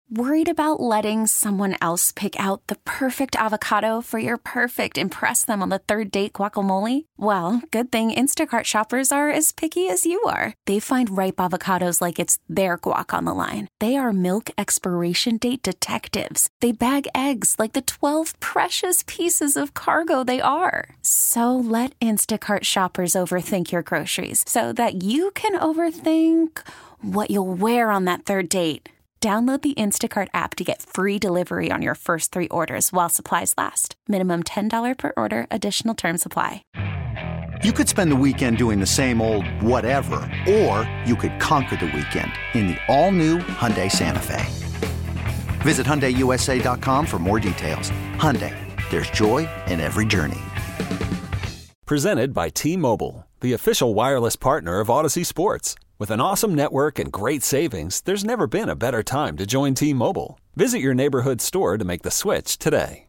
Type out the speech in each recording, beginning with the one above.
Worried about letting someone else pick out the perfect avocado for your perfect impress them on the third date guacamole? Well, good thing Instacart shoppers are as picky as you are. They find ripe avocados like it's their guac on the line. They are milk expiration date detectives. They bag eggs like the 12 precious pieces of cargo they are. So let Instacart shoppers overthink your groceries so that you can overthink what you'll wear on that third date. Download the Instacart app to get free delivery on your first 3 orders while supplies last. Minimum $10 per order. Additional terms apply. You could spend the weekend doing the same old whatever, or you could conquer the weekend in the all-new Hyundai Santa Fe. Visit HyundaiUSA.com for more details. Hyundai, there's joy in every journey. Presented by T-Mobile, the official wireless partner of Odyssey Sports. With an awesome network and great savings, there's never been a better time to join T-Mobile. Visit your neighborhood store to make the switch today.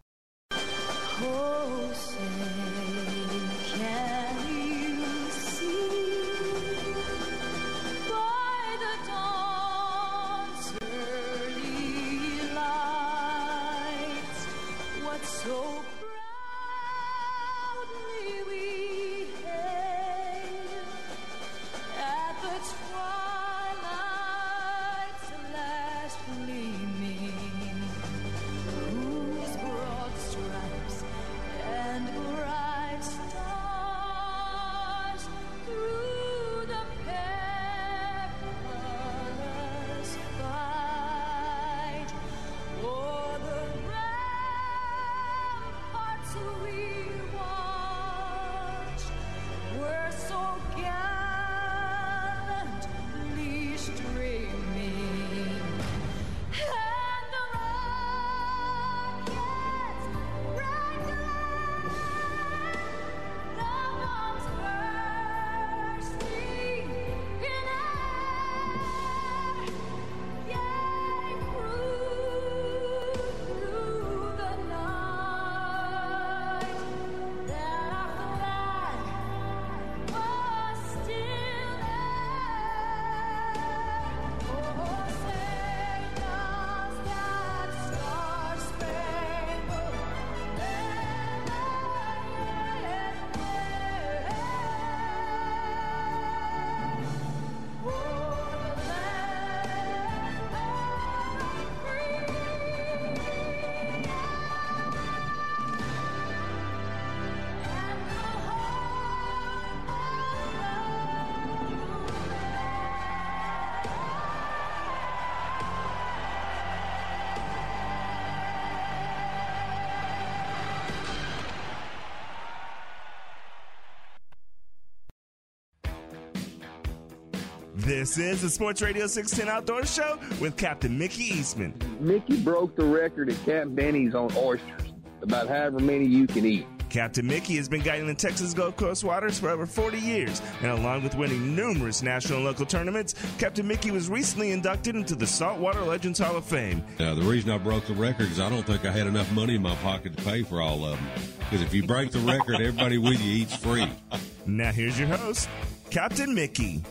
This is the Sports Radio 610 Outdoor Show with Captain Mickey Eastman. Mickey broke the record at Camp Benny's on oysters, about however many you can eat. Captain Mickey has been guiding the Texas Gulf Coast waters for over 40 years, and along with winning numerous national and local tournaments, Captain Mickey was recently inducted into the Saltwater Legends Hall of Fame. The reason I broke the record is I don't think I had enough money in my pocket to pay for all of them. Because if you break the record, everybody with you eats free. Now here's your host, Captain Mickey.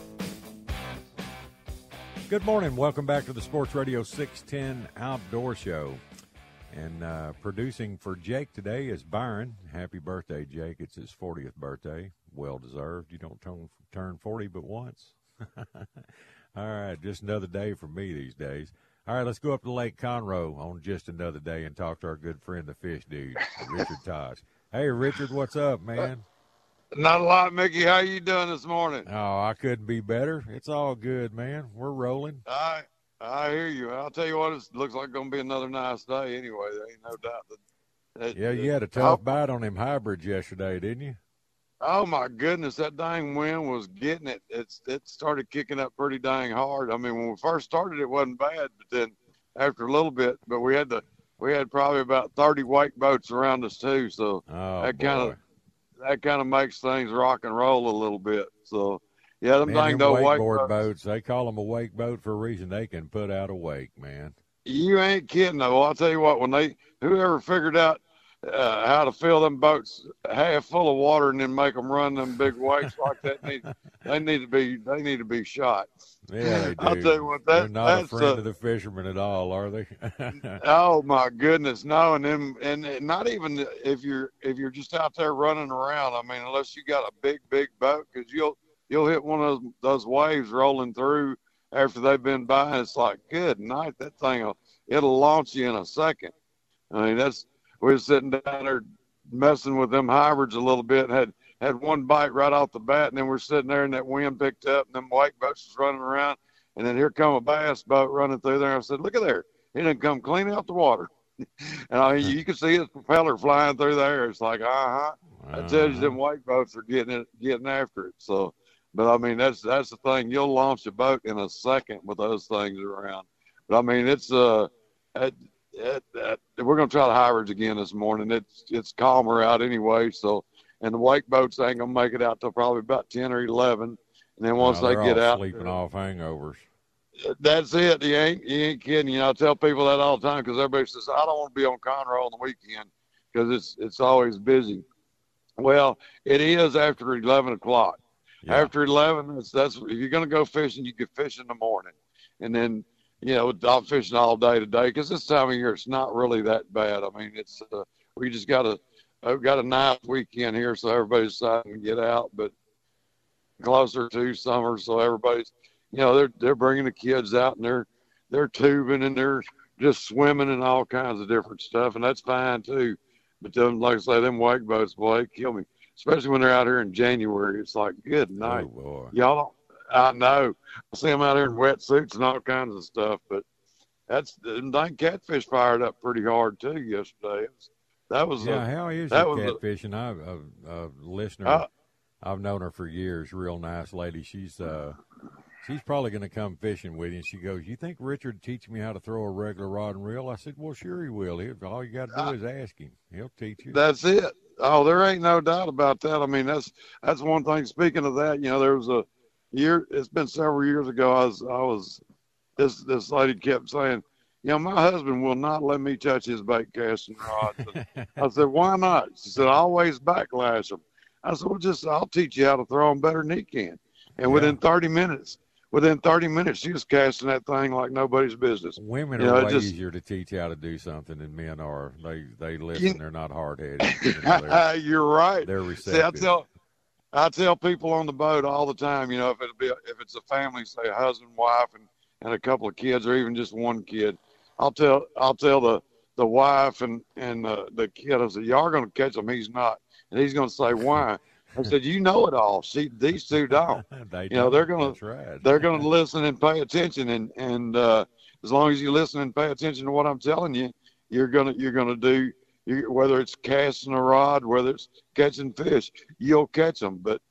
Good morning. Welcome back to the Sports Radio 610 Outdoor Show. And producing for Jake today is Byron. Happy birthday, Jake. It's his 40th birthday. Well-deserved. You don't turn 40 but once. All right, just another day for me these days. All right, let's go up to Lake Conroe on just another day and talk to our good friend, the fish dude, Richard Tosh. Hey, Richard, what's up, man? Not a lot, Mickey. How you doing this morning? Oh, I couldn't be better. It's all good, man. We're rolling. I hear you. I'll tell you what, it looks like going to be another nice day anyway. There ain't no doubt. Yeah, you had a tough bite on them hybrids yesterday, didn't you? Oh, my goodness. That dang wind was getting it. It started kicking up pretty dang hard. I mean, when we first started, it wasn't bad, but then after a little bit, but we had probably about 30 wake boats around us too. So that kind of makes things rock and roll a little bit. So, yeah, them dang old wakeboard boats, they call them a wake boat for a reason. They can put out a wake, man. You ain't kidding, though. I'll tell you what, whoever figured out how to fill them boats half full of water and then make them run them big weights like that. They need to be shot. Yeah, they do. I'll tell you what, they're not a friend of the fishermen at all, are they? Oh my goodness, no. And not even if you're just out there running around. I mean, unless you got a big boat, because you'll hit one of those waves rolling through after they've been by, and it's like, good night, that thing it'll launch you in a second. I mean, we were sitting down there messing with them hybrids a little bit, and had one bite right off the bat, and then we're sitting there and that wind picked up and them white boats was running around, and then here come a bass boat running through there. I said, look at there. He didn't come clean out the water. And I mean, you can see his propeller flying through there. It's like, I tell you, them white boats are getting after it. So, but I mean, that's the thing. You'll launch a boat in a second with those things around. But I mean, it's we're going to try the hybrids again this morning. It's calmer out anyway. So, and the wake boats ain't going to make it out till probably about 10 or 11. And then once they get out, sleeping off hangovers. That's it. You ain't kidding. You know, I tell people that all the time because everybody says, I don't want to be on Conroe on the weekend because it's always busy. Well, it is after 11 o'clock. Yeah. After 11, that's if you're going to go fishing, you can fish in the morning. And then, you know, I'm fishing all day today because this time of year it's not really that bad. I mean, it's we just got a nice weekend here, so everybody's deciding to get out, but closer to summer, so everybody's, you know, they're bringing the kids out and they're tubing and they're just swimming and all kinds of different stuff, and that's fine too. But then, like I say, them wake boats, boy, they kill me, especially when they're out here in January. It's like, good night, y'all don't. I know. I see them out here in wetsuits and all kinds of stuff, but them dang catfish fired up pretty hard too yesterday. How is catfishing? A listener, I've known her for years. Real nice lady. She's probably going to come fishing with you. And she goes, "You think Richard would teach me how to throw a regular rod and reel?" I said, "Well, sure he will. All you got to do is ask him. He'll teach you." That's it. Oh, there ain't no doubt about that. I mean, that's one thing. Speaking of that, you know, there was a year. It's been several years ago. I was this lady kept saying, you know, my husband will not let me touch his bait casting rods. I said, why not? She said, I always backlash them. I said, well, I'll teach you how to throw them better than he can. And within 30 minutes, she was casting that thing like nobody's business. Women are way easier to teach how to do something than men are. They listen. They're not hard-headed. You know, you're right. They're receptive. See, I tell people on the boat all the time, you know, if it's a family, say a husband, wife, and a couple of kids, or even just one kid, I'll tell the wife and the kid, I said, y'all are going to catch him. He's not. And he's going to say, why? I said, you know it all. These two don't. They're going to listen and pay attention. And as long as you listen and pay attention to what I'm telling you, you're going to do, whether it's casting a rod, whether it's catching fish, you'll catch them. But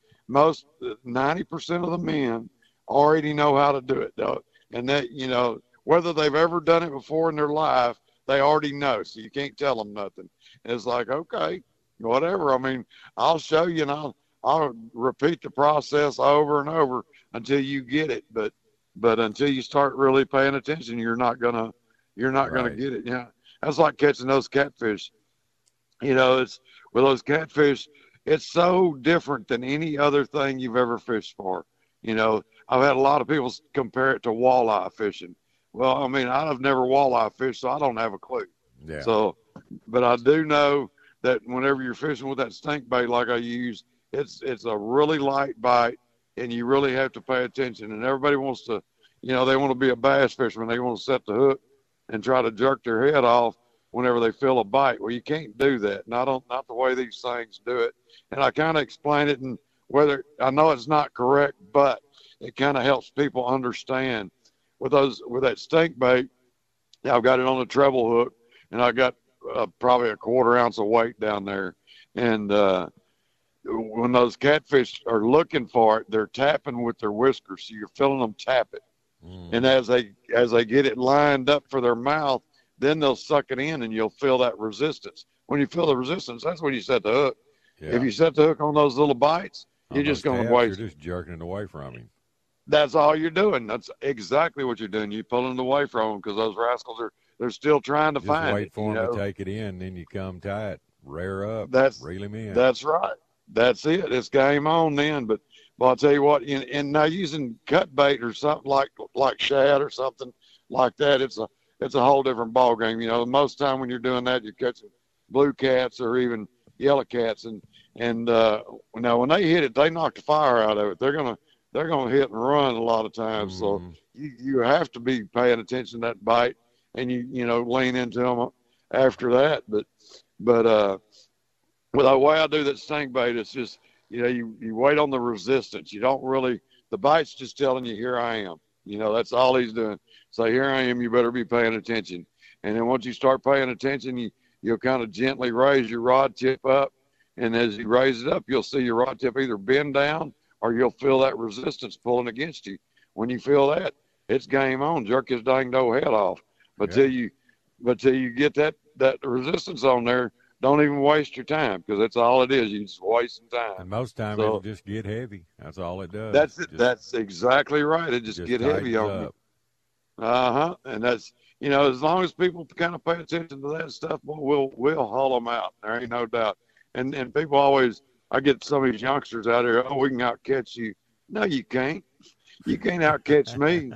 90% of the men already know how to do it, though. And that, you know, whether they've ever done it before in their life, they already know. So you can't tell them nothing. And it's like, okay, whatever. I mean, I'll show you and I'll repeat the process over and over until you get it. But until you start really paying attention, you're not gonna get it. Yeah. That's like catching those catfish. You know, it's with those catfish, it's so different than any other thing you've ever fished for. You know, I've had a lot of people compare it to walleye fishing. Well, I mean, I've never walleye fished, so I don't have a clue. Yeah. So, but I do know that whenever you're fishing with that stink bait like I use, it's a really light bite, and you really have to pay attention. And everybody wants to, you know, they want to be a bass fisherman. They want to set the hook and try to jerk their head off whenever they feel a bite. Well, you can't do that. Not the way these things do it. And I kind of explain it, and whether I know it's not correct, but it kind of helps people understand. With that stink bait, I've got it on a treble hook, and I got probably a 1/4 ounce of weight down there. And when those catfish are looking for it, they're tapping with their whiskers, so you're feeling them tap it. And as they get it lined up for their mouth, then they'll suck it in, and you'll feel that resistance. When you feel the resistance, that's when you set the hook. Yeah. If you set the hook on those little bites, you're just going to waste. You're just jerking it away from him. That's all you're doing. That's exactly what you're doing. You're pulling it away from them because those rascals they're still trying to find it. Just wait for them to take it in, then you come tight, rear up, reel him in. That's right. That's it. It's game on then. But I'll tell you what, and now using cut bait or something like shad or something like that, it's a whole different ball game. Most time when you're doing that, you're catching blue cats or even yellow cats, and now when they hit it, they knock the fire out of it. They're gonna hit and run a lot of times. So you have to be paying attention to that bite, and you lean into them after that. But with the way I do that sting bait, it's just you wait on the resistance. You don't really, the bite's just telling you, here I am. That's all he's doing. So here I am. You better be paying attention. And then once you start paying attention, you'll kind of gently raise your rod tip up. And as you raise it up, you'll see your rod tip either bend down or you'll feel that resistance pulling against you. When you feel that, it's game on. Jerk his dang doe head off. But till you get that resistance on there, don't even waste your time, because that's all it is. You're just wasting time. And most times it'll just get heavy. That's all it does. That's it. That's exactly right. It just get heavy on you. And that's, as long as people kind of pay attention to that stuff, we'll haul them out. There ain't no doubt. And people always, I get some of these youngsters out here, we can out-catch you. No, you can't. You can't out-catch me.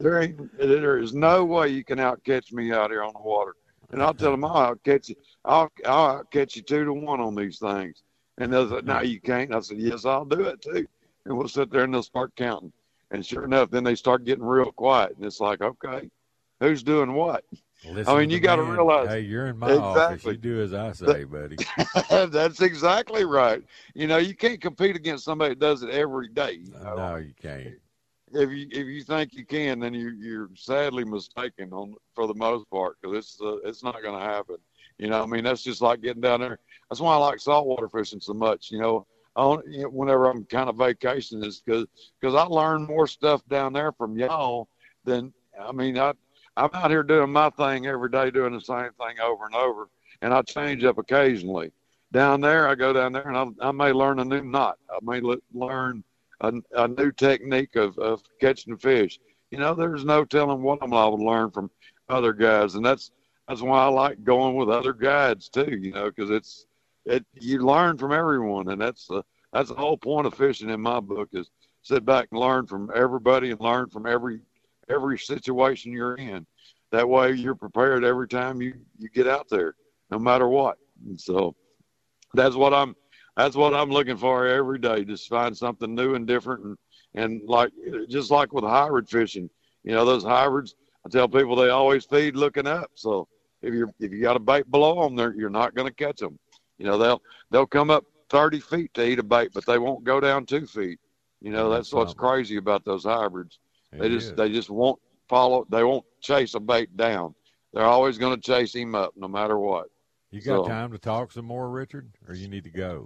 There is no way you can out-catch me out here on the water. And I'll tell them, I'll out-catch you. I'll out-catch you 2-1 on these things. And they'll say, no, you can't. I said, yes, I'll do it too. And we'll sit there and they'll start counting. And sure enough, then they start getting real quiet. And it's like, okay, who's doing what? You got to realize. Hey, you're in my office. You do as I say, buddy. That's exactly right. You can't compete against somebody that does it every day. No, you can't. If you think you can, then you're sadly mistaken for the most part, because it's not going to happen. That's just like getting down there. That's why I like saltwater fishing so much. Whenever I'm kind of vacationing, is because I learn more stuff down there from y'all than I'm out here doing my thing every day, doing the same thing over and over, and I change up occasionally. Down there, I go down there and I may learn a new knot. I may learn a new technique of catching fish. There's no telling what I'm going to learn from other guys, and that's why I like going with other guides too. Because you learn from everyone, and that's the whole point of fishing in my book, is sit back and learn from everybody and learn from every situation you're in. That way you're prepared every time you get out there, no matter what. And so that's what I'm looking for every day. Just find something new and different, and just like with hybrid fishing, those hybrids, I tell people they always feed looking up. So if you got a bait below them, you're not going to catch them. They'll come up 30 feet to eat a bait, but they won't go down 2 feet. That's what's crazy about those hybrids. They just won't follow. They won't chase a bait down. They're always going to chase him up, no matter what. You got time to talk some more, Richard, or you need to go?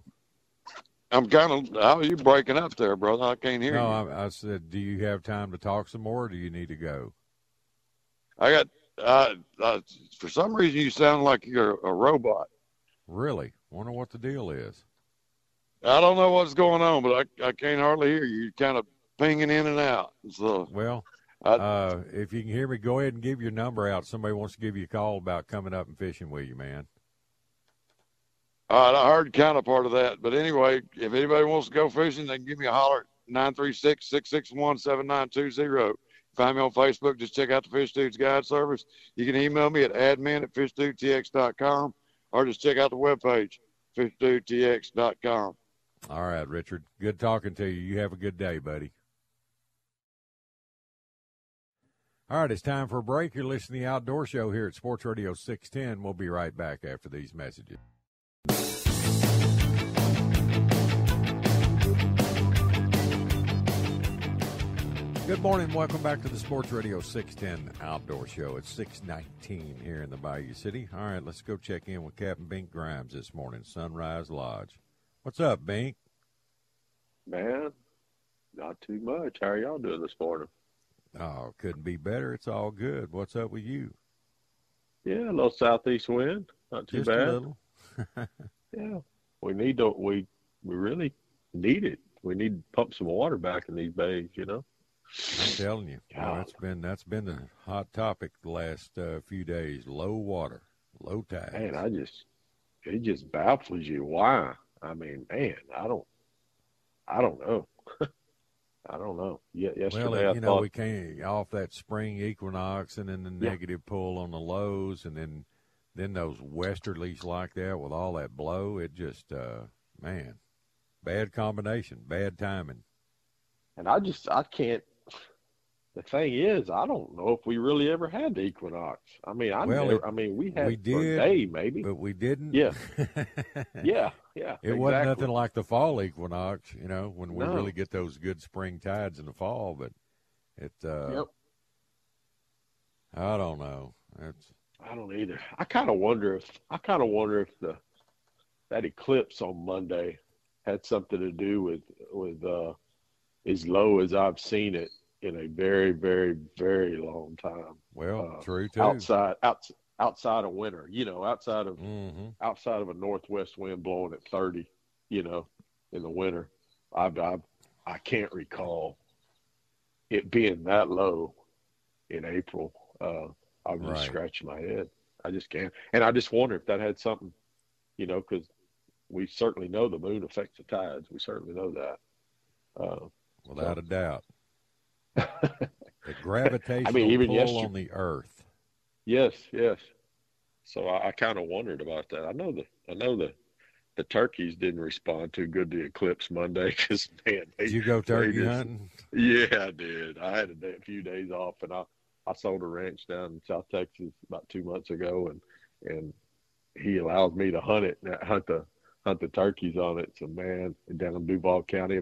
I'm kind of. You're breaking up there, brother. I can't hear you. No, I said, do you have time to talk some more, or do you need to go? I got. For some reason, you sound like you're a robot. Really? Wonder what the deal is. I don't know what's going on, but I can't hardly hear you. You're kind of pinging in and out. So, well, if you can hear me, go ahead and give your number out. Somebody wants to give you a call about coming up and fishing with you, man. All right, I heard kind of part of that. But anyway, if anybody wants to go fishing, they can give me a holler at 936-661-7920. Find me on Facebook. Just check out the Fish Dudes Guide Service. You can email me at admin@fishdudetx.com, or just check out the webpage, fishdudetx.com. All right, Richard. Good talking to you. You have a good day, buddy. All right, it's time for a break. You're listening to the Outdoor Show here at Sports Radio 610. We'll be right back after these messages. Good morning. Welcome back to the Sports Radio 610 Outdoor Show. It's 6:19 here in the Bayou City. All right, let's go check in with Captain Bink Grimes this morning, Sunrise Lodge. What's up, Bink? Man, not too much. How are y'all doing this morning? Oh, couldn't be better. It's all good. What's up with you? Yeah, a little southeast wind. Not too Just bad. A little. Yeah, we really need it. We need to pump some water back in these bays, I'm telling you, that's been the hot topic the last few days. Low water, low tide. Man, it just baffles you. Why? I mean, man, I don't know. I don't know. Yesterday, well, I thought we came off that spring equinox, and then the negative pull on the lows, and then those westerlies like that with all that blow. It just, man, bad combination, bad timing. And I can't. The thing is, I don't know if we really ever had the equinox. I mean, we had we did, for a day maybe, but we didn't. Yeah, yeah. It wasn't nothing like the fall equinox, when we really get those good spring tides in the fall. But it, yep. I don't know. I don't either. I kind of wonder if that eclipse on Monday had something to do with as low as I've seen it in a very, very, very long time. Well, true too. Outside of winter, outside of a northwest wind blowing at 30, in the winter, I can't recall it being that low in April. I'm just scratching my head. I just can't, and I just wonder if that had something, because we certainly know the moon affects the tides. We certainly know that. Without a doubt. The gravitational pull on the Earth. Yes. So I kind of wondered about that. I know the turkeys didn't respond too good to the eclipse Monday because, man, did you go turkey hunting? Yeah, I did. I had a few days off, and I sold a ranch down in South Texas about 2 months ago, and he allows me to hunt the turkeys on it. So, man, down in Duval County,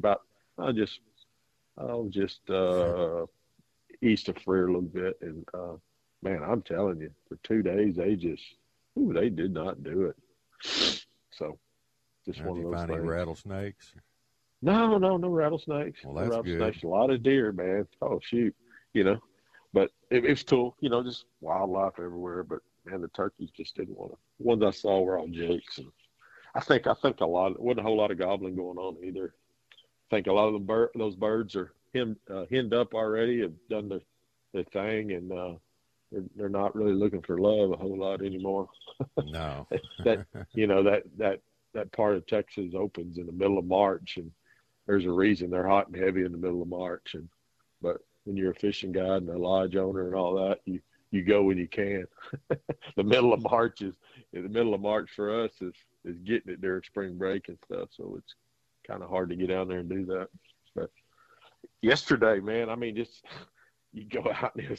just east of Freer a little bit, and man, I'm telling you, for 2 days they did not do it. So, just one of those things. Did you find any rattlesnakes? No rattlesnakes. Well, that's rattlesnakes, good. A lot of deer, man. Oh shoot, but it was cool. Just wildlife everywhere. But man, the turkeys just didn't want to. The ones I saw were all jakes, and I think wasn't a whole lot of gobbling going on either. I think a lot of those birds are henned up already, have done their thing, and they're not really looking for love a whole lot anymore. No. that part of Texas opens in the middle of March, and there's a reason they're hot and heavy in the middle of March. But when you're a fishing guide and a lodge owner and all that, you go when you can. The middle of March for us is getting it during spring break and stuff. So it's kind of hard to get down there and do that. But yesterday, man, I mean, just you go out and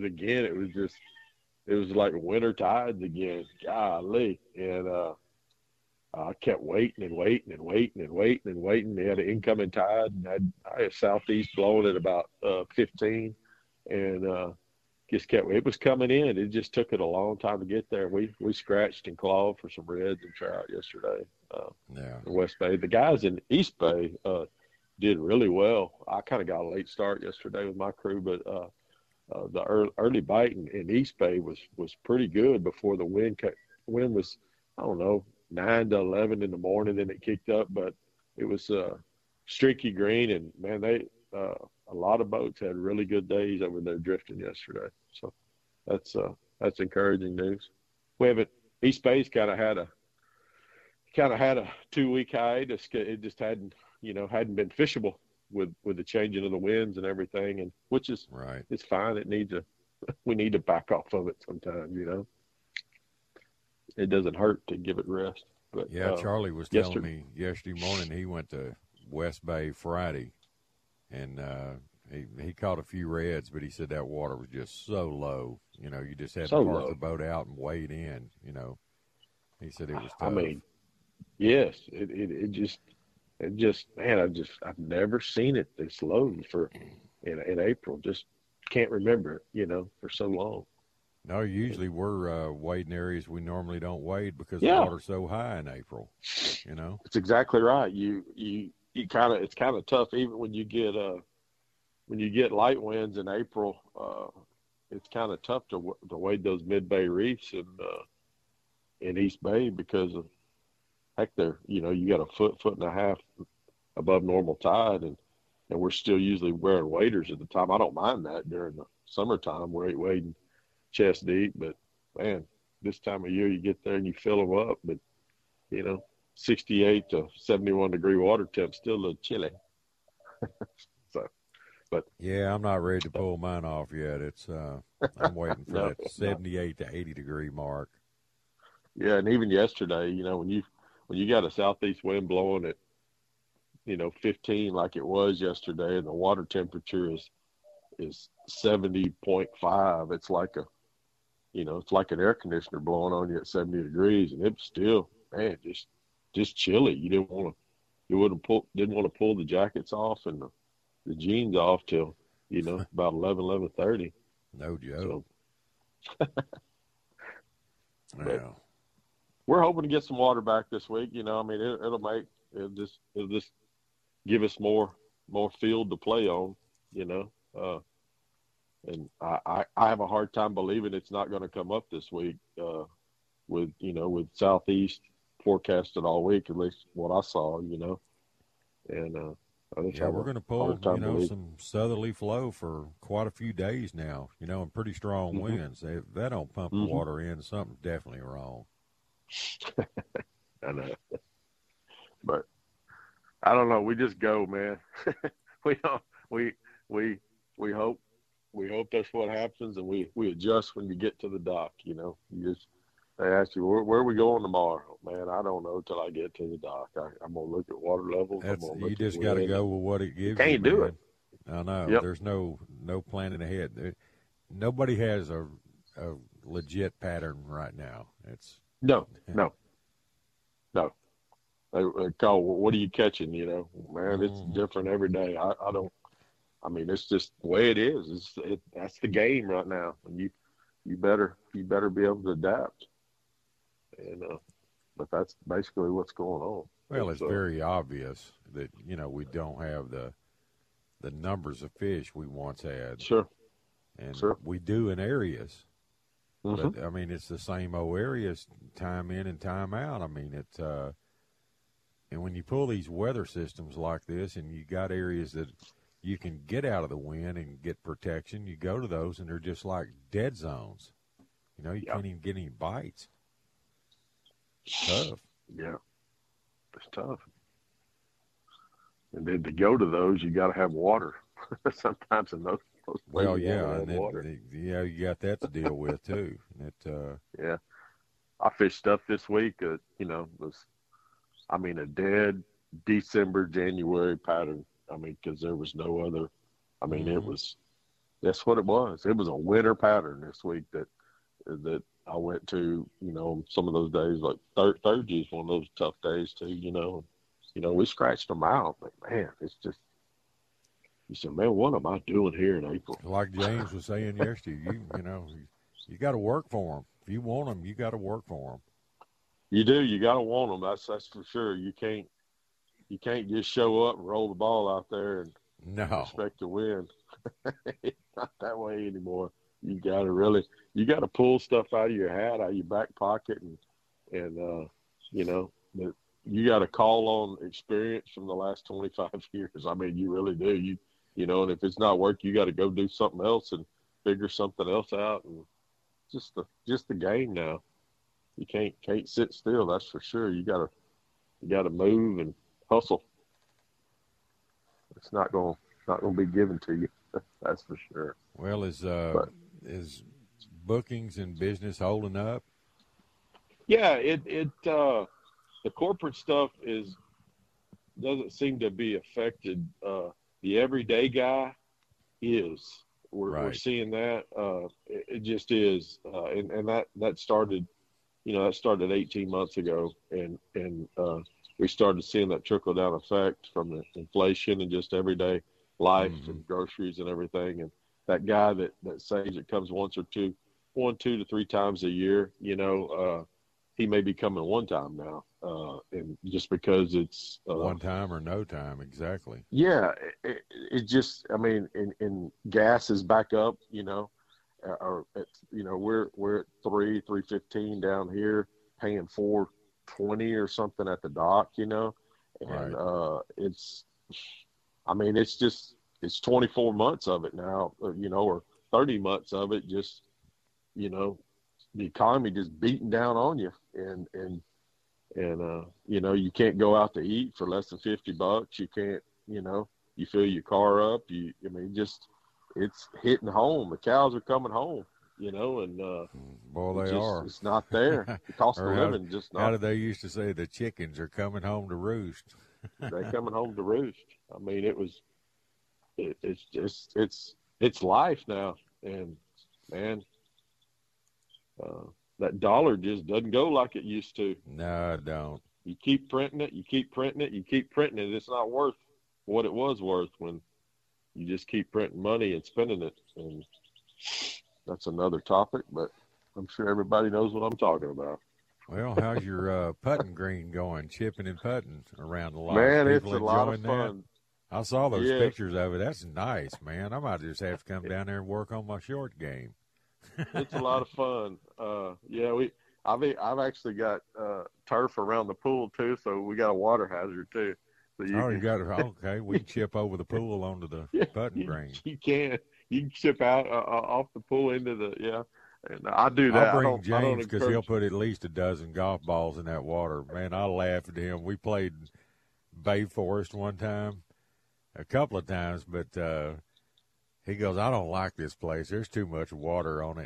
it was like winter tides again. Golly. And I kept waiting. They had an incoming tide, and I had southeast blowing at about 15, and just kept. It was coming in. It just took it a long time to get there. We scratched and clawed for some reds and trout yesterday. In West Bay. The guys in East Bay did really well. I kind of got a late start yesterday with my crew, but the early bite in East Bay was pretty good before the wind was, I don't know, 9 to 11 in the morning. Then it kicked up, but it was streaky green, and man, a lot of boats had really good days over there drifting yesterday. So that's encouraging news. East Bay's kind of had a 2-week hiatus. It just hadn't been fishable with the changing of the winds and everything, and which is right. It's fine. We need to back off of it sometimes. It doesn't hurt to give it rest. But yeah, Charlie was telling me yesterday morning he went to West Bay Friday, and he caught a few reds, but he said that water was just so low. You just had to park the boat out and wade in. He said it was tough. I mean, yes, it just man, I've never seen it this low in April. Just can't remember it, for so long. No, usually we're wading areas we normally don't wade because the water's so high in April. It's exactly right. It's kind of tough even when you get light winds in April. It's kind of tough to wade those mid-bay reefs in East Bay because of heck, you got a foot and a half above normal tide, and we're still usually wearing waders at the time. I don't mind that during the summertime. We're wading chest deep, but man, this time of year you get there and you fill them up. But 68 to 71 degree water temp, still a little chilly. So, but yeah, I'm not ready to pull mine off yet. It's I'm waiting for that 78 to 80 degree mark. Yeah, and even yesterday, when you got a southeast wind blowing at 15 like it was yesterday, and the water temperature is 70.5, it's like it's like an air conditioner blowing on you at 70 degrees, and it's still, man, just chilly. You didn't want to pull the jackets off and the jeans off till about 11:30. No joke. So, yeah. We're hoping to get some water back this week. It'll just give us more field to play on. And I have a hard time believing it's not going to come up this week. With southeast forecasted all week, at least what I saw. And we're going to pull some southerly flow for quite a few days now. And pretty strong winds. If that don't pump the water in, something's definitely wrong. I know, but I don't know. We just go, man. We hope that's what happens, and we adjust when you get to the dock. They ask you where are we going tomorrow, man. I don't know till I get to the dock. I'm gonna look at water levels. You just got to go with what it gives. Can't do it. I know. Yep. There's no planning ahead. Nobody has a legit pattern right now. It's no. They call, what are you catching? Man, it's different every day. It's just the way it is. That's the game right now, and you better be able to adapt. And but that's basically what's going on. Well, it's very obvious that we don't have the numbers of fish we once had. Sure. And we do in areas. But it's the same old areas time in and time out. And when you pull these weather systems like this, and you got areas that you can get out of the wind and get protection, you go to those, and they're just like dead zones. You can't even get any bites. It's tough. Yeah, it's tough. And then to go to those, you got to have water. Sometimes in those well, yeah, and water. You got that to deal with too. Yeah, I fished stuff this week. Was a dead December, January pattern. Because there was no other. That's what it was. It was a winter pattern this week that I went to. Some of those days, like Thursday is one of those tough days too. We scratched them out, but man, it's just. You said, man, what am I doing here in April? Like James was saying yesterday, you got to work for them. If you want them, you got to work for them. You do. You got to want them. That's for sure. You can't just show up and roll the ball out there and expect to win. It's not that way anymore. You got to pull stuff out of your hat, out of your back pocket, and you got to call on experience from the last 25 years. You really do. And if it's not working, you got to go do something else and figure something else out. And just the game now. You can't sit still. That's for sure. You got to move and hustle. It's not going to be given to you. That's for sure. Well, is bookings and business holding up? Yeah, the corporate stuff doesn't seem to be affected. The everyday guy is. We're seeing that. It just is, and that started. That started 18 months ago, and we started seeing that trickle down effect from the inflation and just everyday life and groceries and everything. And that guy that says it comes one, 2 to 3 times a year, he may be coming one time now, and just because it's one time or no time, exactly. Yeah, it just, and gas is back up, or we're at $3.15 down here, paying $4.20 or something at the dock, and it's 24 months of it now, or 30 months of it, just the economy just beating down on you, and And, you can't go out to eat for less than $50. You can't, you fill your car up. It's hitting home. The cows are coming home, and boy, they are. It's not there. The cost of living just not. How did they used to say the chickens are coming home to roost? They're coming home to roost. I mean, it's life now. And, man, that dollar just doesn't go like it used to. No, it don't. You keep printing it. It's not worth what it was worth when you just keep printing money and spending it. And that's another topic, but I'm sure everybody knows what I'm talking about. Well, how's your putting green going, chipping and putting around the lot? Man, it's a lot of fun. That? I saw those pictures of it. That's nice, man. I might just have to come down there and work on my short game. It's a lot of fun. I've actually got turf around the pool too, so we got a water hazard too. So you got it. Okay, we can chip over the pool onto the putting green. You can chip out off the pool into the And I do that. I'll bring James because he'll put at least a dozen golf balls in that water. Man, I laugh at him. We played Bay Forest one time, a couple of times, but he goes, I don't like this place. There's too much water on it.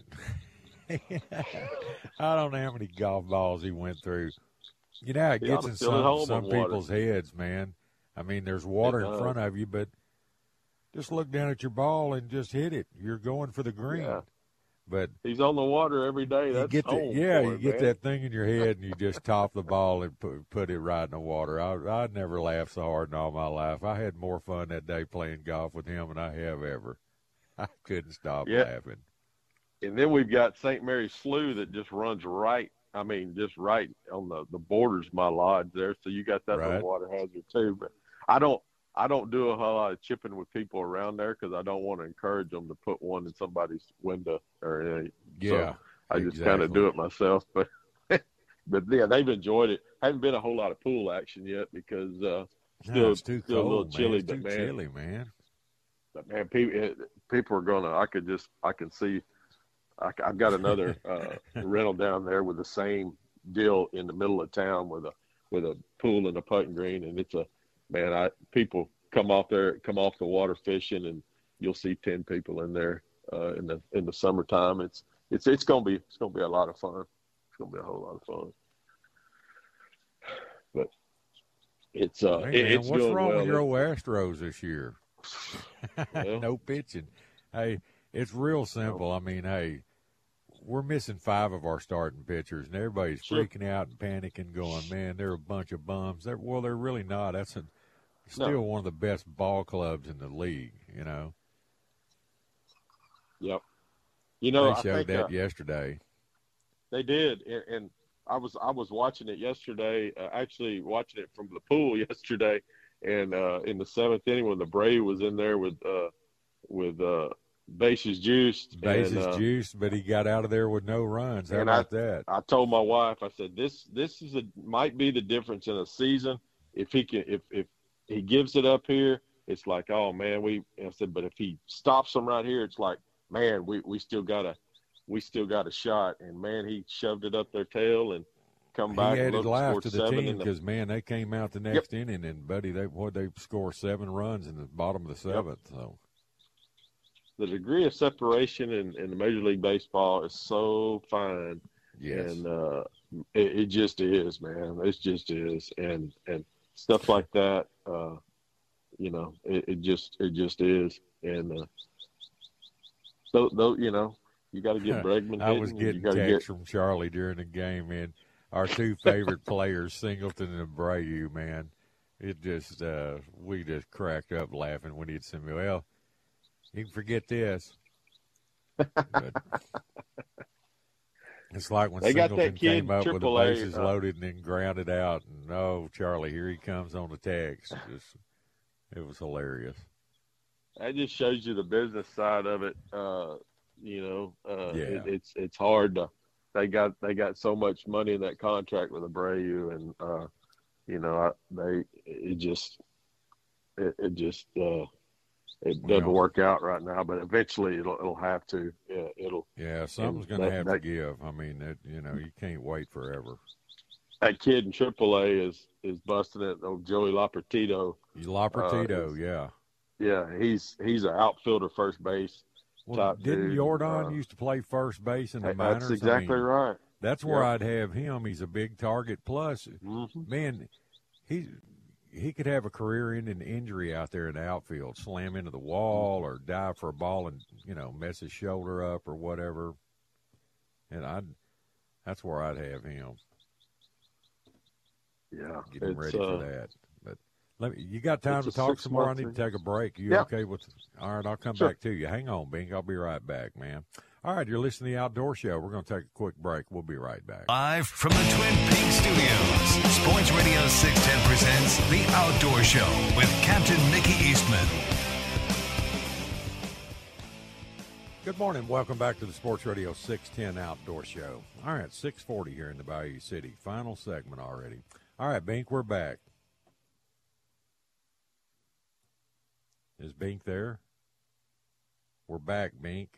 I don't know how many golf balls he went through. You know, it gets in some people's heads, man. I mean, there's water in front of you, but just look down at your ball and just hit it. You're going for the green. Yeah. But he's on the water every day. That's you get that thing in your head and you just top the ball and put it right in the water. I'd never laughed so hard in all my life. I had more fun that day playing golf with him than I have ever. I couldn't stop laughing. And then we've got St. Mary's Slough that just runs right. I mean, just right on the borders of my lodge there. So you got that little water hazard too. But I don't do a whole lot of chipping with people around there because I don't want to encourage them to put one in somebody's window or anything. Yeah, so I just kind of do it myself. But yeah, they've enjoyed it. Haven't been a whole lot of pool action yet because it's too cold, a little chilly. It's too chilly, man. But man, people are gonna. I can see. I've got another rental down there with the same deal in the middle of town with a pool and a putting green, and it's people come off the water fishing, and you'll see 10 people in there in the summertime. It's gonna be a lot of fun. It's gonna be a whole lot of fun. But it's it's what's doing wrong well. with your old Astros this year? Well, no pitching. Hey, it's real simple. I mean, hey, we're missing 5 of our starting pitchers, and everybody's freaking out and panicking, going, man, they're a bunch of bums. They're really not. That's still one of the best ball clubs in the league, you know. Yep. They showed that yesterday. They did, and I was watching it yesterday, actually watching it from the pool yesterday, and in the 7th inning when the Brave was in there with bases juiced. Juiced, but he got out of there with no runs. How about that? I told my wife, I said, this might be the difference in a season. If he gives it up here, it's like, oh man, I said, but if he stops them right here, it's like, man, we still got a shot. And man, he shoved it up their tail and come back. He added life to the team because because man, they came out the next inning and buddy, they score 7 runs in the bottom of the 7th. So the degree of separation in the Major League Baseball is so fine. Yes. And it just is, man. It just is. And stuff like that, it just is. And so, you got to get Bregman. I was getting texts from Charlie during the game, man. Our 2 favorite players, Singleton and Abreu, man. It just, we just cracked up laughing when he'd send me, well, you can forget this. But it's like when Singleton came up with the bases loaded and then grounded out. And, oh, Charlie, here he comes on the text. It was hilarious. That just shows you the business side of it. It's hard to. They got so much money in that contract with Abreu, and it doesn't work out right now. But eventually it'll have to. Yeah, something's going to have to give. I mean, you can't wait forever. that kid in AAA is busting it. Old Joey Lopertito. Yeah. Yeah, he's an outfielder, first base. Well, didn't Jordan used to play first base in the minors? That's exactly right. That's where I'd have him. He's a big target. Plus, man, he could have a career-ending injury out there in the outfield, slam into the wall or dive for a ball and, mess his shoulder up or whatever. And that's where I'd have him. Yeah. Getting ready for that. But you got time to talk some more? I need to take a break. You okay with all right, I'll come back to you. Hang on, Bink. I'll be right back, man. All right, you're listening to The Outdoor Show. We're going to take a quick break. We'll be right back. Live from the Twin Peaks Studios, Sports Radio 610 presents The Outdoor Show with Captain Mickey Eastman. Good morning. Welcome back to the Sports Radio 610 Outdoor Show. All right, 6:40 here in the Bayou City. Final segment already. All right, Bink, we're back. Is Bink there? We're back, Bink.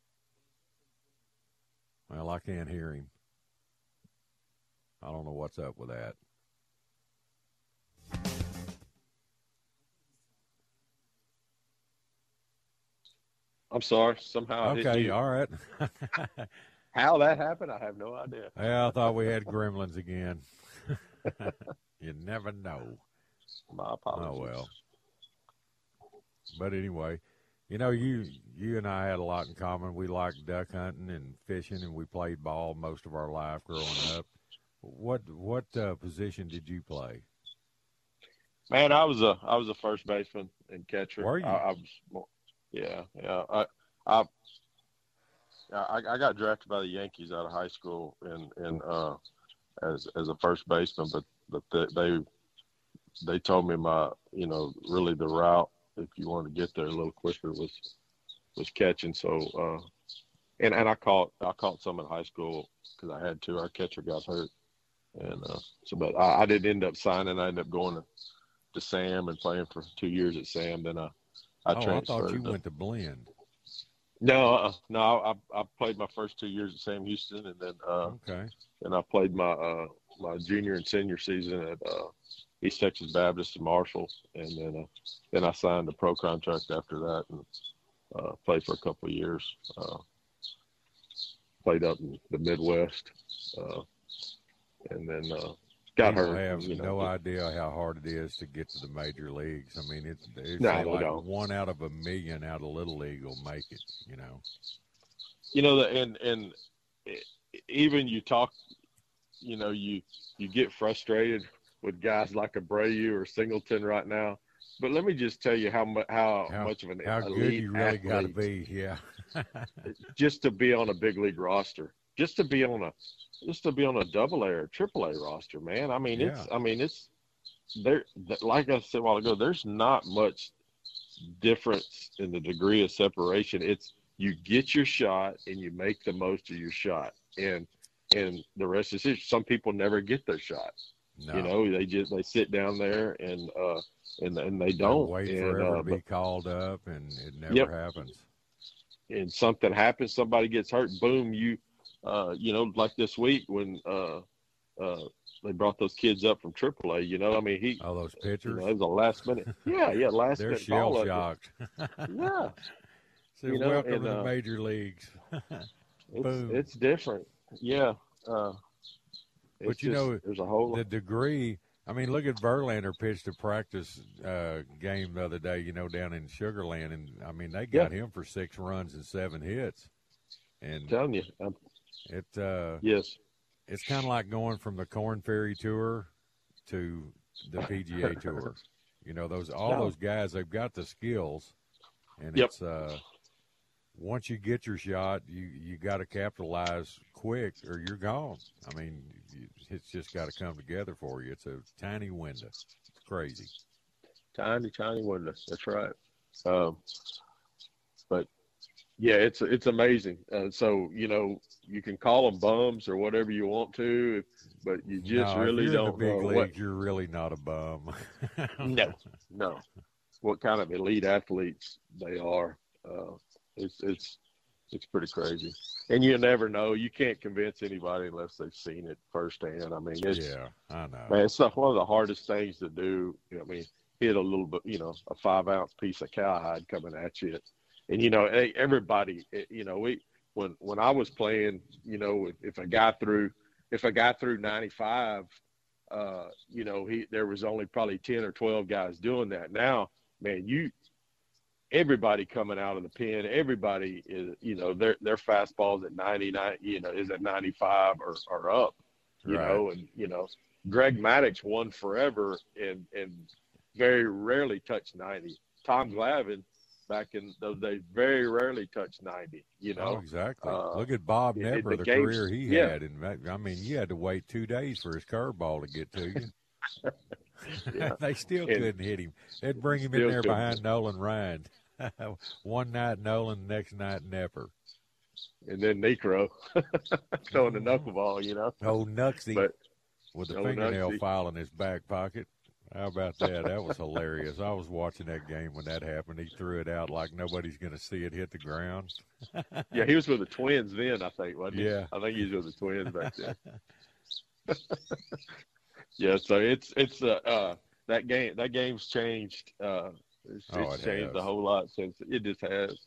Well, I can't hear him. I don't know what's up with that. I'm sorry. Somehow. Okay, all right. How that happened, I have no idea. Yeah, I thought we had gremlins again. You never know. My apologies. Oh, well. But anyway, you and I had a lot in common. We liked duck hunting and fishing, and we played ball most of our life growing up. What position did you play? Man, I was a first baseman and catcher. Were you? I was, yeah. I got drafted by the Yankees out of high school and as a first baseman, but they told me my really the route, if you wanted to get there a little quicker, was catching. So and I caught some in high school because I had to. Our catcher got hurt, and but I didn't end up signing. I ended up going to Sam and playing for 2 years at Sam. Then I transferred. I thought you went to Blend. No. I played my first 2 years at Sam Houston, and then okay. And I played my junior and senior season at East Texas Baptist in Marshall, and then I signed a pro contract after that and played for a couple of years. Played up in the Midwest, and then got hurt. I have no idea how hard it is to get to the major leagues. I mean, it's like 1 out of a million out of Little League will make it. And even you talk, you get frustrated with guys like Abreu or Singleton right now. But let me just tell you how much of an how elite good you really got to athlete, be, yeah. just to be on a big league roster, just to be on a double-A or triple-A roster, man. I mean, it's there. Like I said a while ago, there's not much difference in the degree of separation. It's you get your shot and you make the most of your shot, and the rest is history. Some people never get their shot. No. They sit down there and they don't wait forever to be called up, and it never happens. And something happens, somebody gets hurt, boom, like this week when they brought those kids up from AAA. I mean, those pitchers. It was a last minute. Last They're minute. shell shocked. Yeah. So welcome to the major leagues. Boom. It's different. Yeah. But there's a whole the degree. I mean, look at Verlander pitched a practice game the other day, down in Sugar Land, and I mean they got him for 6 runs and 7 hits. And I'm telling you, it's kind of like going from the Korn Ferry Tour to the PGA Tour. Those guys, they've got the skills, and it's once you get your shot, you got to capitalize quick or you're gone. I mean, it's just got to come together for you. It's a tiny window. It's crazy. Tiny window. That's right. But yeah, it's amazing. So you can call them bums or whatever you want to, but you just really don't in the big know leagues, you're really not a bum. No. What kind of elite athletes they are. It's It's pretty crazy. And you never know. You can't convince anybody unless they've seen it firsthand. I mean, yeah, I know. Man, it's one of the hardest things to do. I mean, hit a little bit, a 5-ounce piece of cowhide coming at you. And, everybody, when I was playing, if a guy threw 95, there was only probably 10 or 12 guys doing that. Now, man, everybody coming out of the pen, everybody is, their fastballs at 99, is at 95 or up, and, Greg Maddux won forever and very rarely touched 90. Tom Glavine back in those days very rarely touched 90, Oh, exactly. Look at Bob Nepper, the career he had. And I mean, you had to wait 2 days for his curveball to get to you. They still couldn't hit him. They'd bring him in there behind Nolan Ryan. One night Nolan, next night Nepper. And then Necro throwing the knuckleball, Oh, Nuxie with the fingernail file in his back pocket. How about that? That was hilarious. I was watching that game when that happened. He threw it out like nobody's going to see it hit the ground. Yeah, he was with the Twins then, I think, wasn't he? Yeah. I think he was with the Twins back then. Yeah, so it's that game's changed. It's changed a whole lot since it just has.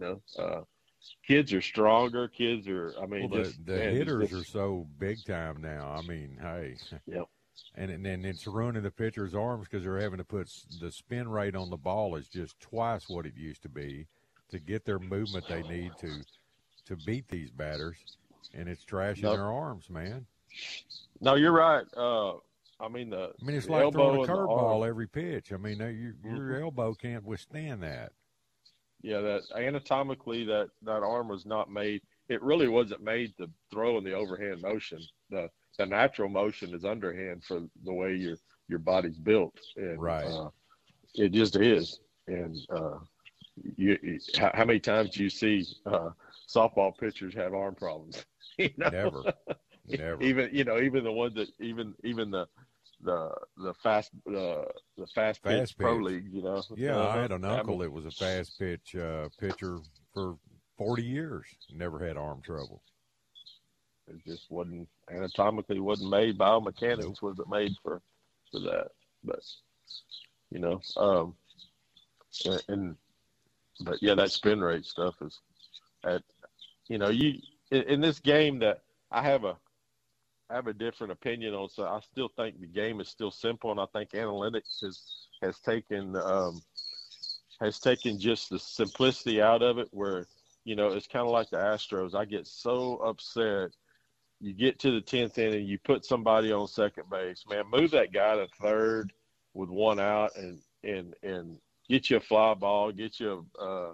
Kids are stronger. Kids are. I mean, the hitters are so big time now. I mean, hey. Yep. And it's ruining the pitcher's arms because they're having to put the spin rate on the ball is just twice what it used to be to get their movement they need to beat these batters, and it's trashing their arms, man. No, you're right. It's like throwing a curveball every pitch. I mean, your elbow can't withstand that. Yeah, that anatomically that arm was not made. It really wasn't made to throw in the overhand motion. The natural motion is underhand for the way your body's built, and right. It just is. And how many times do you see softball pitchers have arm problems? Never. Even the ones that even the fast pitch pro league. Yeah, I had an uncle that was a fast pitch pitcher for 40 years. Never had arm trouble. It just wasn't anatomically made. Biomechanics wasn't made for that. But but yeah, that spin rate stuff is in this game that I have a different opinion on. So I still think the game is still simple, and I think analytics has taken just the simplicity out of it. Where it's kind of like the Astros. I get so upset. You get to the 10th inning, you put somebody on second base. Man, move that guy to third with one out and get you a fly ball, get you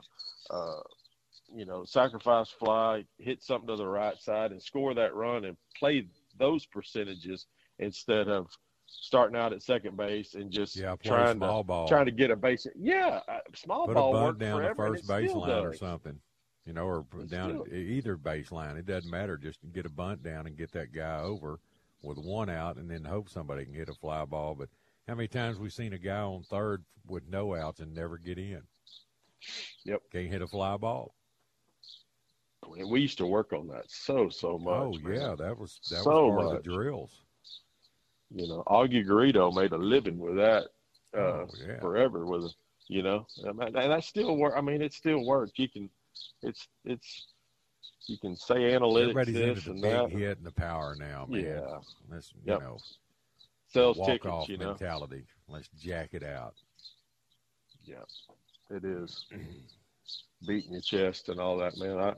a sacrifice fly, hit something to the right side and score that run and play those percentages instead of starting out at second base and just trying to get a base. Yeah, small put ball a bunt worked down forever, the first baseline or something. Or down at either baseline. It doesn't matter. Just get a bunt down and get that guy over with one out and then hope somebody can hit a fly ball. But how many times we've seen a guy on third with no outs and never get in? Yep. Can't hit a fly ball. And we used to work on that so much. Oh, man. Yeah, that was so part much. of the drills. Augie Garrido made a living with that forever with it, and that still work. I mean, it still works. You can say analytics. Everybody's this into the and big that. hit and the power now, man. Yeah. That's, sells walk tickets, off mentality. Let's jack it out. Yeah, it is. Beating your chest and all that, man.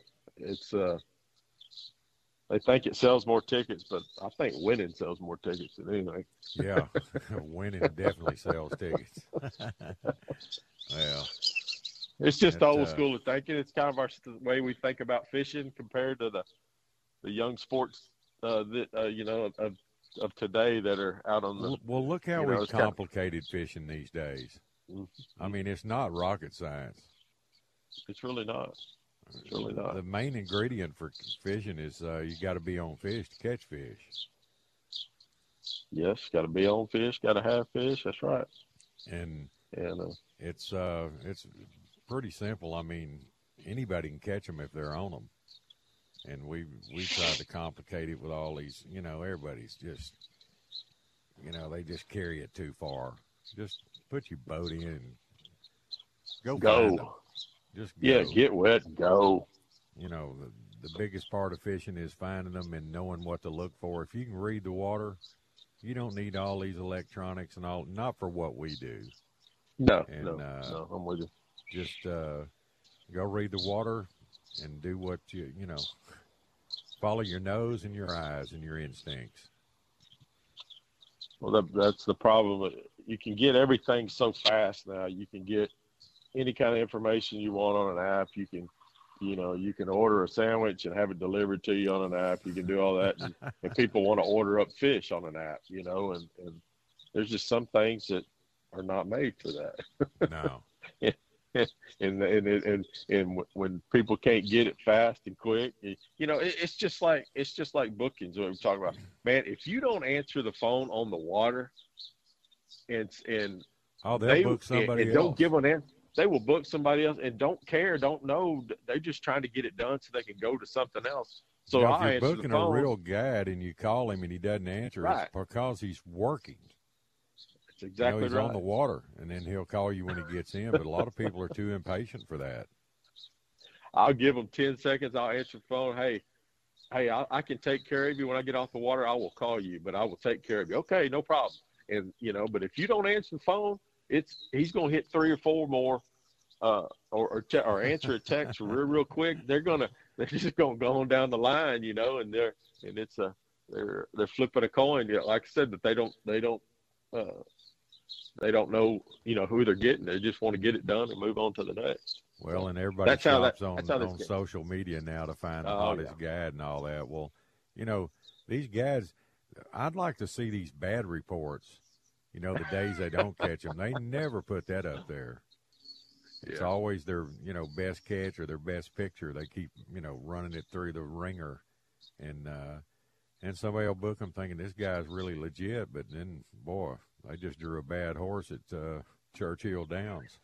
They think it sells more tickets, but I think winning sells more tickets than anything. Yeah, winning definitely sells tickets. Well, it's just old school of thinking. It's kind of the way we think about fishing compared to the young sports of today that are out on the. Well, look how we've complicated fishing these days. I mean, it's not rocket science. It's really not. It's really not. The main ingredient for fishing is you got to be on fish to catch fish. Yes, got to be on fish, got to have fish. That's right. And it's pretty simple. I mean, anybody can catch them if they're on them. And we tried to complicate it with all these, everybody's just, they just carry it too far. Just put your boat in and go. Find them. Just go. Yeah, get wet and go. The biggest part of fishing is finding them and knowing what to look for. If you can read the water, you don't need all these electronics and all, not for what we do. No, I'm with you. Just go read the water and do what follow your nose and your eyes and your instincts. Well, that's the problem. You can get everything so fast now. You can get any kind of information you want on an app. You can, you can order a sandwich and have it delivered to you on an app. You can do all that. And people want to order up fish on an app, and there's just some things that are not made for that. No. and when people can't get it fast and quick, it's just like bookings. What we talk about, man. If you don't answer the phone on the water, they'll book somebody else. Don't give an answer. They will book somebody else and don't care, don't know. They're just trying to get it done so they can go to something else. So if you're booking a real guide and you call him and he doesn't answer, right, it's because he's working. Exactly he's right. on the water, and then he'll call you when he gets in. But a lot of people are too impatient for that. I'll give them 10 seconds. I'll answer the phone. Hey, I can take care of you when I get off the water. I will call you, but I will take care of you. Okay, no problem. And but if you don't answer the phone, he's going to hit 3 or 4 more, or answer a text real quick. They're just going to go on down the line, and they're flipping a coin. Like I said, that they don't know, who they're getting. They just want to get it done and move on to the next. Well, and everybody shops on social media now to find the hottest guide and all that. Well, these guides, I'd like to see these bad reports, the days they don't catch them. They never put that up there. It's always their, best catch or their best picture. They keep, running it through the ringer. And somebody will book them thinking this guy's really legit, but then, boy, they just drew a bad horse at Churchill Downs.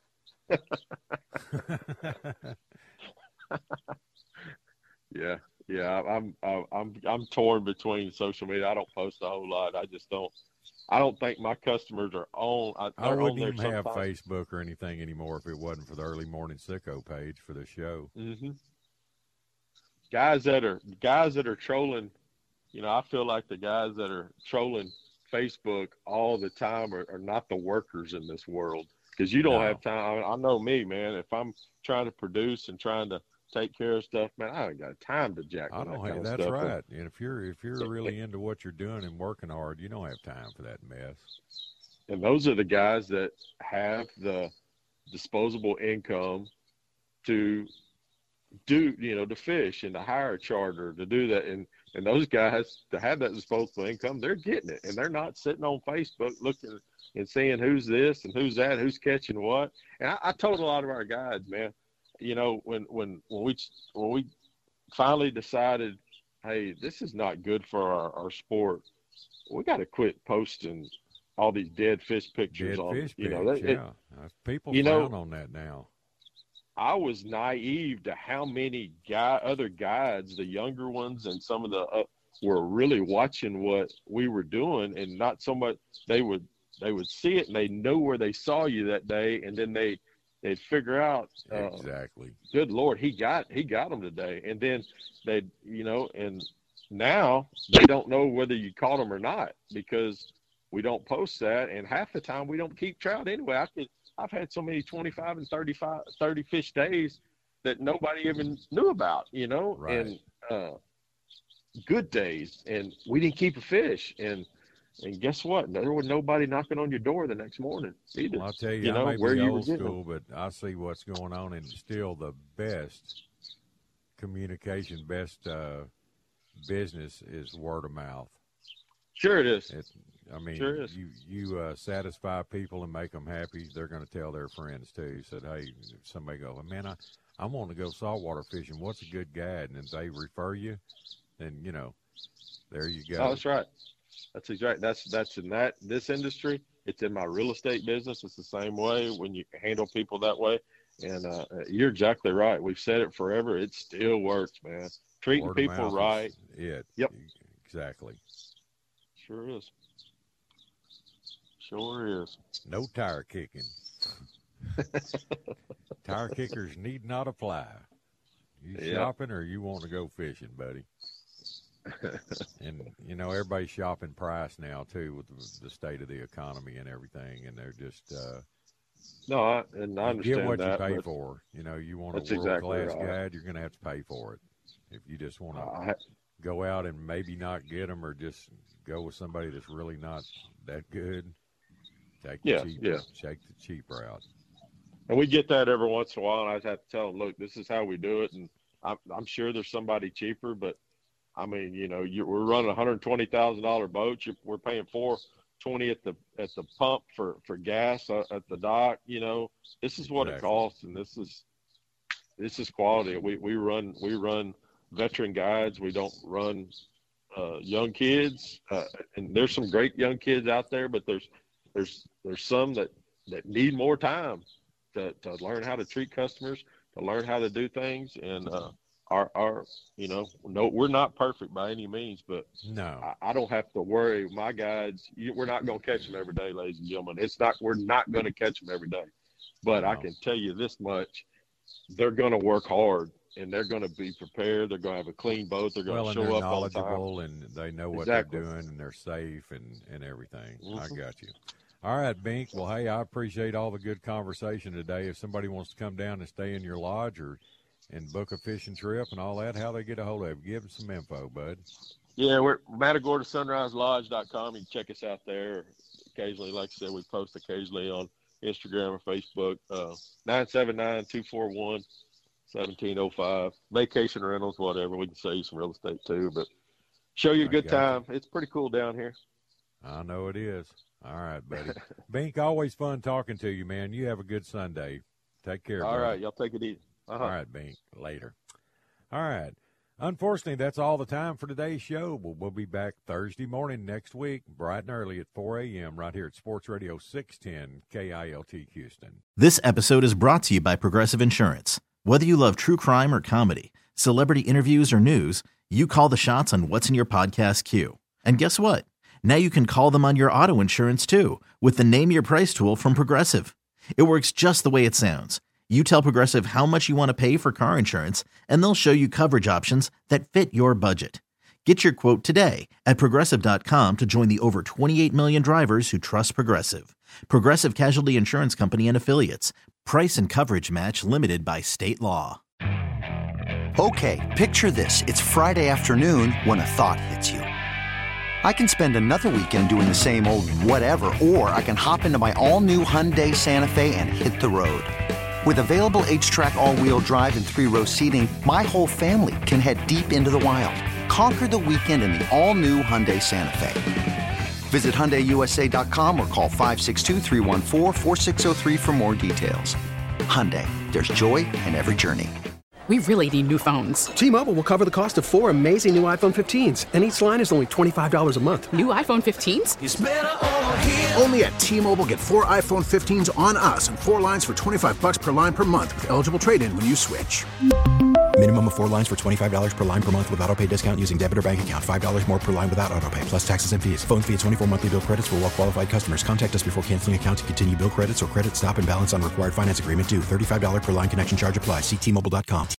Yeah. I'm torn between social media. I don't post a whole lot. I don't think my customers are on. I wouldn't even have Facebook or anything anymore if it wasn't for the Early Morning Sicko page for the show. Mm-hmm. Guys that are trolling. I feel like the guys that are trolling Facebook all the time are not the workers in this world, because you don't have time. I know me, man. If I'm trying to produce and trying to take care of stuff, man, I ain't got time to jack on that kind of stuff. That's right. And if you're really into what you're doing and working hard, you don't have time for that mess. And those are the guys that have the disposable income to do, to fish and to hire a charter to do that. And those guys, to have that disposable income, they're getting it. And they're not sitting on Facebook looking and seeing who's this and who's that, who's catching what. And I told a lot of our guys, man, when we finally decided, hey, this is not good for our sport, we got to quit posting all these dead fish pictures. People frown on that now. I was naive to how many other guides, the younger ones, and some of the were really watching what we were doing, and not so much they would see it and they know where they saw you that day, and then they'd figure out exactly. Good Lord, he got them today, and then and now they don't know whether you caught them or not because we don't post that, and half the time we don't keep trout anyway. I've had so many 25 and 30 fish days that nobody even knew about, right. And good days, and we didn't keep a fish, and guess what? There was nobody knocking on your door the next morning either. Well, I'll tell you, I may be old school, but I see what's going on, and still the best communication, best business is word of mouth. Sure it is. Sure is. You satisfy people and make them happy, they're going to tell their friends too. Said, hey, if somebody goes, man, I want to go saltwater fishing. What's a good guide? And if they refer you, then there you go. Oh, that's right. That's exactly. That's in this industry. It's in my real estate business. It's the same way when you handle people that way. And you're exactly right. We've said it forever. It still works, man. Treating people right. Yep. Exactly. Sure is. Sure is. No tire kicking. Tire kickers need not apply. You shopping or you want to go fishing, buddy? And, everybody's shopping price now, too, with the state of the economy and everything. And they're just no, I understand get what that, you pay for. You want a world-class exactly right. guide, you're going to have to pay for it. If you just want to go out and maybe not get them or just go with somebody that's really not that good, take the cheap route. And we get that every once in a while, and I just have to tell them, look, this is how we do it. And I'm sure there's somebody cheaper, but, I mean, we're running $120,000 boats. We're paying $420 at the pump for gas at the dock. This is what it costs, and this is quality. We run veteran guides. We don't run young kids, and there's some great young kids out there, but there's some that need more time to learn how to treat customers, to learn how to do things, and we're not perfect by any means, but no, I don't have to worry. My guides, we're not going to catch them every day, ladies and gentlemen. We're not going to catch them every day, but I can tell you this much: they're going to work hard, and they're going to be prepared. They're going to have a clean boat. They're going to show up on time. Knowledgeable, and they know what they're doing, and they're safe and everything. Mm-hmm. I got you. All right, Bink. Well, hey, I appreciate all the good conversation today. If somebody wants to come down and stay in your lodge and book a fishing trip and all that, how they get a hold of you? Give them some info, bud. Yeah, we're MatagordaSunriseLodge.com. You can check us out there. Occasionally, like I said, we post occasionally on Instagram or Facebook. 979-241-1705. Vacation rentals, whatever. We can sell you some real estate too, but show you a good time. It's pretty cool down here. I know it is. All right, buddy. Bink, always fun talking to you, man. You have a good Sunday. Take care. All buddy. right, y'all take it easy. All right, Bink. Later. All right. Unfortunately, that's all the time for today's show. We'll be back Thursday morning next week, bright and early at 4 a.m. right here at Sports Radio 610 KILT Houston. This episode is brought to you by Progressive Insurance. Whether you love true crime or comedy, celebrity interviews or news, you call the shots on what's in your podcast queue. And guess what? Now you can call them on your auto insurance, too, with the Name Your Price tool from Progressive. It works just the way it sounds. You tell Progressive how much you want to pay for car insurance, and they'll show you coverage options that fit your budget. Get your quote today at Progressive.com to join the over 28 million drivers who trust Progressive. Progressive Casualty Insurance Company and Affiliates. Price and coverage match limited by state law. Okay, picture this. It's Friday afternoon when a thought hits you. I can spend another weekend doing the same old whatever, or I can hop into my all-new Hyundai Santa Fe and hit the road. With available H-Track all-wheel drive and 3-row seating, my whole family can head deep into the wild. Conquer the weekend in the all-new Hyundai Santa Fe. Visit HyundaiUSA.com or call 562-314-4603 for more details. Hyundai, there's joy in every journey. We really need new phones. T-Mobile will cover the cost of 4 amazing new iPhone 15s, and each line is only $25 a month. New iPhone 15s? It's better over here. Only at T-Mobile, get 4 iPhone 15s on us and 4 lines for $25 per line per month with eligible trade-in when you switch. Minimum of 4 lines for $25 per line per month with autopay discount using debit or bank account. $5 more per line without autopay, plus taxes and fees. Phone fee at 24 monthly bill credits for well-qualified customers. Contact us before canceling account to continue bill credits or credit stop and balance on required finance agreement due. $35 per line connection charge applies. See T-Mobile.com.